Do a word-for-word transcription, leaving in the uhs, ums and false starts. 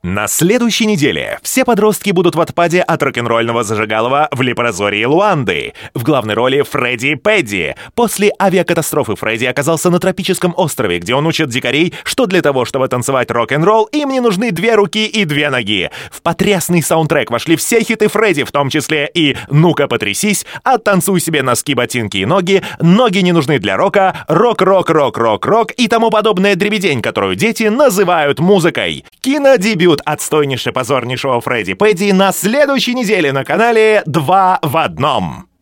На следующей неделе все подростки будут в отпаде от рок-н-ролльного зажигалова в Лепрозории Луанды. В главной роли Фредди Пэдди. После авиакатастрофы Фредди оказался на тропическом острове, где он учит дикарей, что для того, чтобы танцевать рок-н-ролл, им не нужны две руки и две ноги. В потрясный саундтрек вошли все хиты Фредди, в том числе и «Ну-ка, потрясись», «Оттанцуй себе носки, ботинки и ноги», «Ноги не нужны для рока», «Рок-рок-рок-рок-рок» и тому подобная дребедень, которую дети называют музыкой. Кинодебют отстойнейше позорнейшего Фредди Пэдди на следующей неделе на канале «Два в одном».